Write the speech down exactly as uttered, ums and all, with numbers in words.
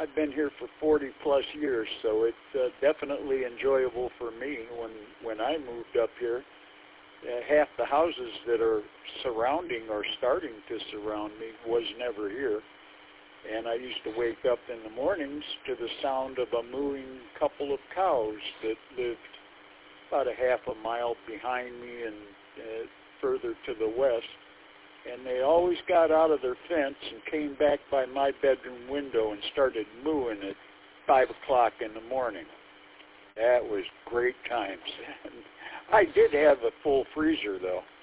I've been here for forty plus years, so it's uh, definitely enjoyable for me. When when I moved up here, uh, half the houses that are surrounding or starting to surround me was never here. And I used to wake up in the mornings to the sound of a mooing couple of cows that lived about a half a mile behind me and uh, further to the west. And they always got out of their fence and came back by my bedroom window and started mooing at five o'clock in the morning. That was great times. I did have a full freezer, though.